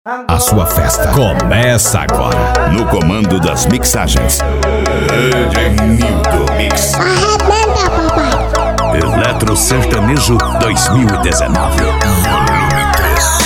A sua festa começa agora. No comando das mixagens, Nildo Mix. Arrebenta, papai. Eletro Sertanejo 2019. Volume 3.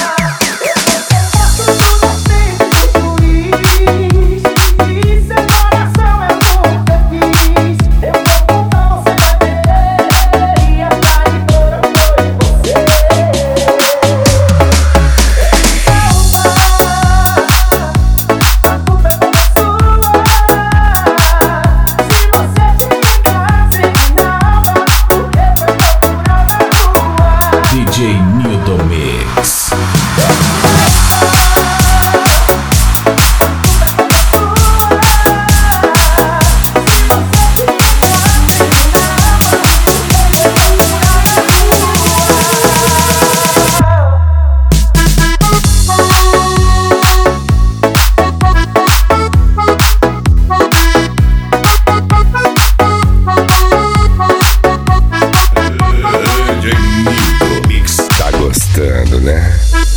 DJ Nildo Mix. Tá gostando, né?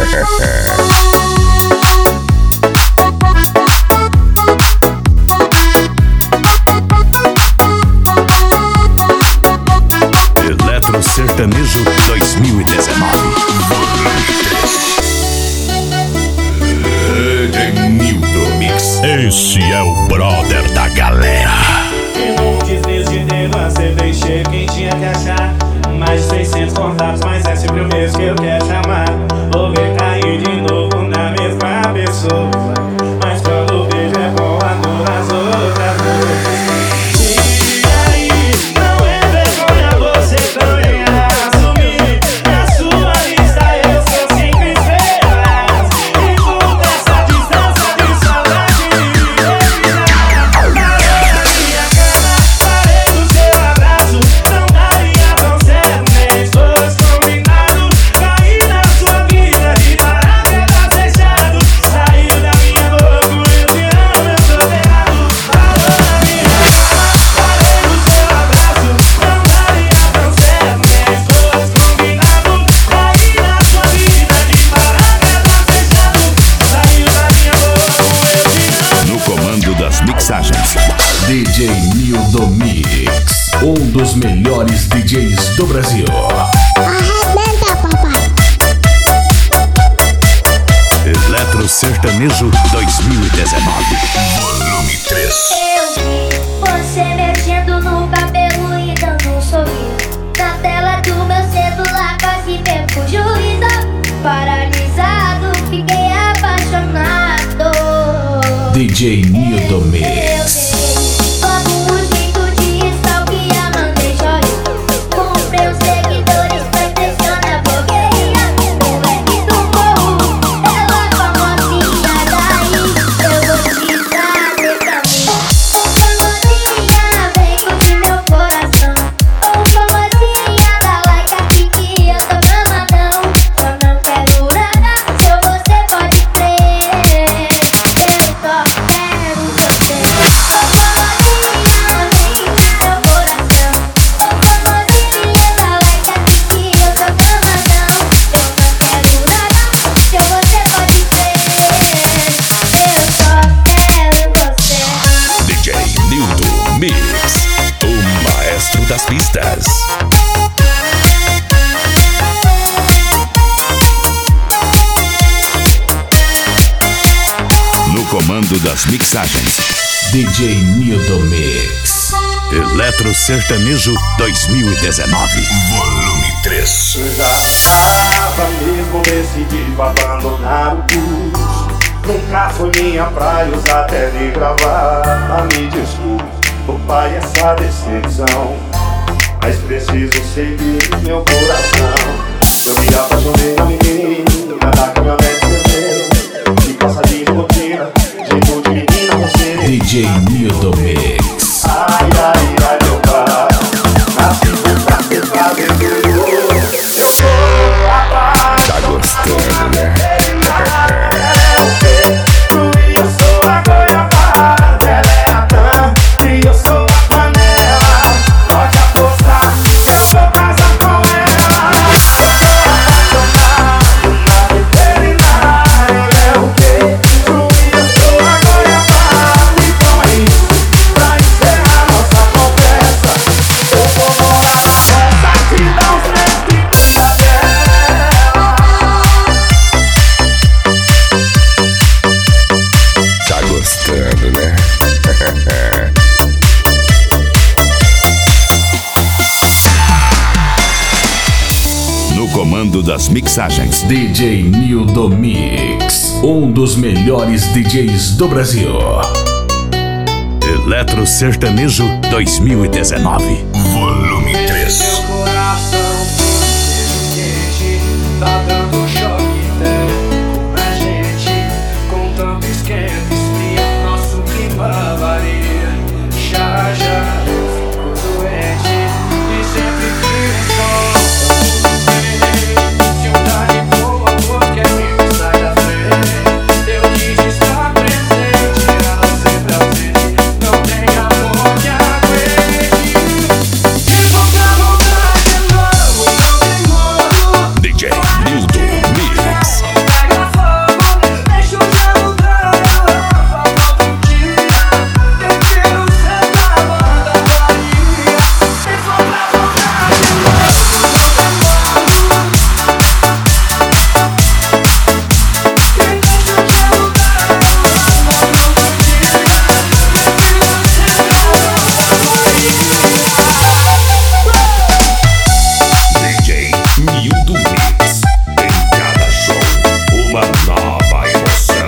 Eletro Sertanejo 2019. Nildo Mix. Esse é o brother da galera. Um deslize de dedo, a cerveja chega, quem tinha que achar. Mais de 600 contatos, mas é sempre o mesmo que eu quero chamar. Vou ver cair de novo na mesma pessoa, mas quando o beijo é bom, a dor nas outras duas. E aí, não é vergonha você também assumir. Na sua lista eu sou 5 estrelas. E com essa distância de saudade, parei na minha cama, parei no seu abraço. Não daria tão certo, nem fosse combinado. Caí na sua vida de paraquedas fechado. Saiu da minha boca, eu te amo, eu tô errado. Parou na minha cama, parei no seu abraço. Não daria tão certo, nem fosse combinado. Caí na sua vida de paraquedas fechado. Saiu da minha boca, eu te amo. No comando das mixagens, DJ Nildo Mix. Um dos melhores DJs do Brasil. Arrebenta, papai. Eletro Sertanejo 2019. Volume 3. Eu vi você mexendo no cabelo e dando um sorriso. Na tela do meu celular quase perco o juízo. Paralisado, fiquei apaixonado. DJ Nildo Mix. Logo um jeito de stalkear, mandei joia. Comprei os seguidores pra impressionar a blogueira. Moleque do morro, ela famosinha daí. Eu vou te trazer pra mim. Famosinha, vem curtir meu coração. Famosinha, dá like aqui que eu tô mamadão. Só não quero nada, se você pode crer. Eu só quero você. Famosinha, vem curtir meu coração. Famosinha, dá like aqui que eu tô mamadão. Eu não quero nada, se você pode crer. Eu só quero você. DJ Nildo Mix, o maestro das pistas. No comando das mixagens, DJ Nildo Mix. Eletro Sertanejo 2019. Volume 3. Já tava mesmo decidido a abandonar o curso. Nunca foi minha praia usar tele e gravar. Me desculpe, o pai, essa decepção, mas preciso seguir meu coração. Eu me apaixonei na menina da caminhonete vermelha, de calçadinha de rotina, jeito de menina você. DJ Nildo Mix. Ai, ai, ai, meu pai, nasci pra ser fazendeiro. Eu sou a paz. Tá gostando, né? Eu sou a goiabada, ela é a tã, e eu sou a panela. Pode apostar, eu vou casar com ela. Eu sou apaixonado na veterinária. mixagens. DJ Nildo Mix, um dos melhores DJs do Brasil. Eletro Sertanejo 2019. Volume 3. Meu coração quente, tá dando choque térmico pra gente. Com tanto esquenta, esfria, nosso clima varia. Já já eu fico doente, e sempre que o sol se um tá de boa, qualquer amigo sai da frente. Eu quis estar presente, ela sempre ausente. Não tem amor que aguente. Se for pra voltar de novo, não tem como. DJ Nildo Mix. Pega fogo, deixa o gelo dar. Falta um dia, eu quero ser da banda Bahia. Se for pra voltar de novo, não tem como. Quem deixa o gelo dar. Falta um dia, eu quero ser da DJ Nildo Mix. Em cada show, uma nova emoção.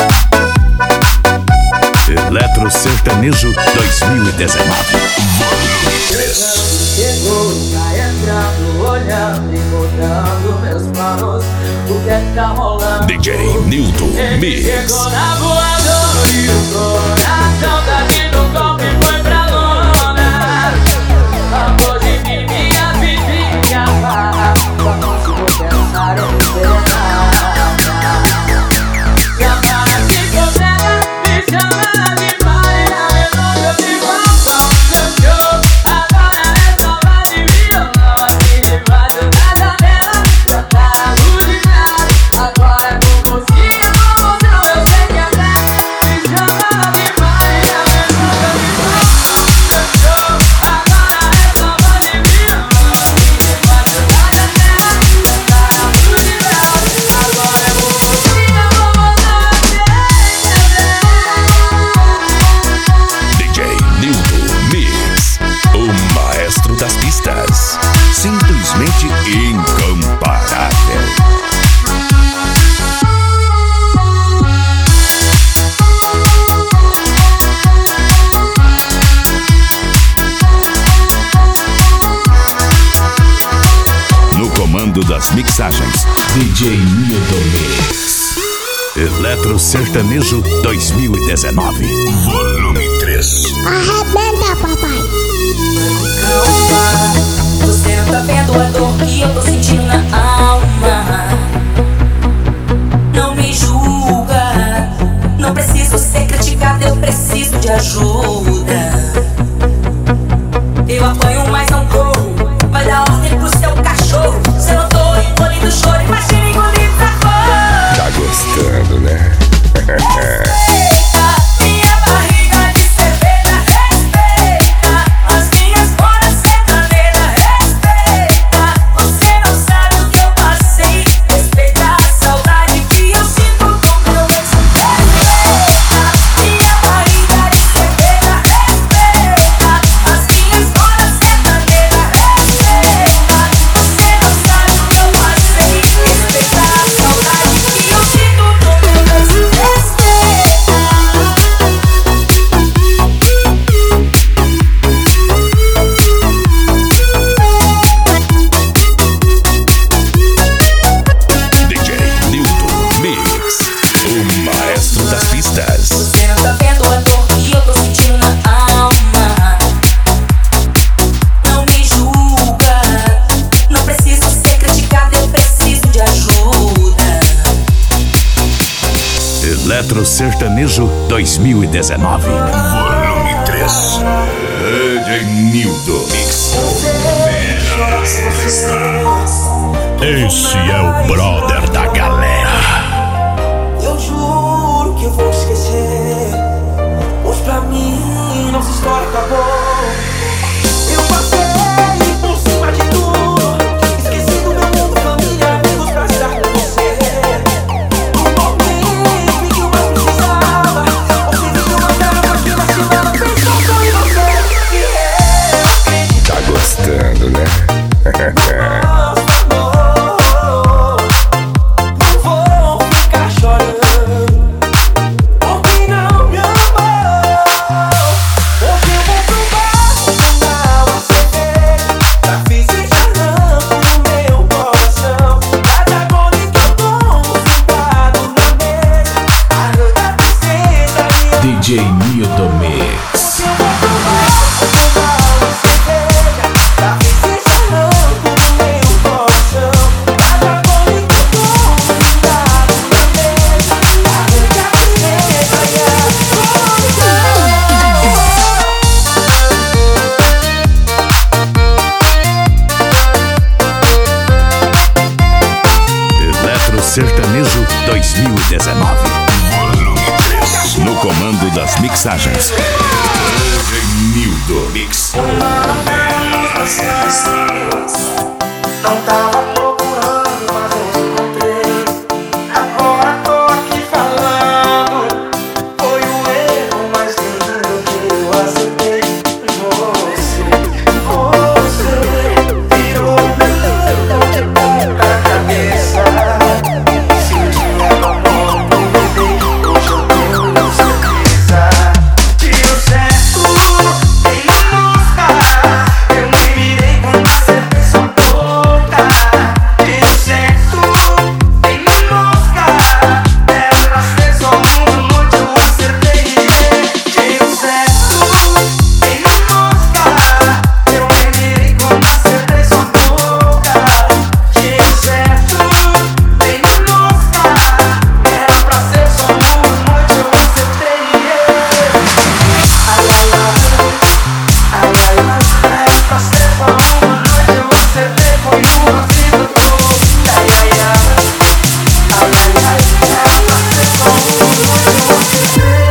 Eletro Sertanejo 2019. Volume 3. Chegou, já entrando, olhando e mudando meus planos. O que é que tá rolando? DJ Nildo Ele Mix. chegou na voadora e o coração tá vindo golpe e foi pra lona. Amor de mim, minha vizinha barra. Só consigo pensar em envenenar. Me amarra de problema, me chama de Maria. Resolveu me faltar o seu show. Agora é só pra de violão. Aqui debaixo da janela, já tá iluminado. Agora é com você, emoção, eu sei que é verdade. Me chama de Maria. Resolveu me faltar o seu show. Agora é só pra de violão. Aqui debaixo da janela, já tá iluminado. Agora é com você, emoção, eu sei que é DJ Nildo Mix. O maestro das pistas. Simplesmente incomparável. No comando das mixagens, DJ Nildo Mix. Eletro Sertanejo 2019. Volume 3. Arrebenta, papai. Calma, você não tá vendo a dor que eu tô sentindo na alma. Não me julga, não preciso ser criticado, eu preciso de ajuda. Eu apanho, mas não corro, vai dar ordem pro seu cachorro. Se eu não tô engolindo choro, imagina engolir pra fora. Tá gostando, né? Minha barriga de cerveja, respeita. As minhas bolas sertanejas, respeita. Você não sabe o que eu passei. Respeita a saudade que eu sinto com meu ex. Respeita. Minha barriga de cerveja, respeita. As minhas bolas sertanejas, respeita. Você não sabe o que eu passei. Respeita a saudade que eu sinto com meu ex. Respeita. DJ Nildo Mix. O maestro das pistas. Você não tá vendo a dor que eu tô sentindo na alma. Não me julga, não preciso ser criticado, eu preciso de ajuda. Eletro Sertanejo 2019. Volume 3. DJ Nildo Mix. Esse é o brother da galera. Eu juro que eu vou esquecer, pois pra mim nossa história acabou. Eu passei por cima de tudo, esqueci do meu mundo, família, amigos pra estar com você. No momento em que eu mais precisava, você me mandava pra tirar a semana pensando só em você. E eu acredito. Tá gostando, né? Nosso amor DJ Nildo Mix. Eletro Sertanejo 2019. No comando das mixagens, Nildo Mix. Não tava procurando, mas eu encontrei. Agora tô aqui falando. Foi o erro mais lindo que eu acertei. Você virou meu de ponta cabeça. Se um dia no amor prometei, hoje eu tenho certeza. Tiro certo em busca. Eu me virei quando acertei sua boca. Tiro certo em busca. Era pra ser só uma noite, eu acertei. Tiro certo em busca. Eu me virei quando acertei sua boca. Tiro certo em busca. Era pra ser só uma noite, eu acertei. Ai, ai, ai, era pra ser só uma noite, eu acertei, foi uma vida toda. Ai, ai, ai, era pra ser só uma noite, eu acertei.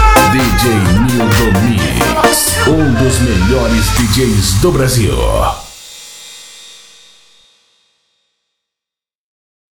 DJ Nildo Mix. Um dos melhores DJs do Brasil.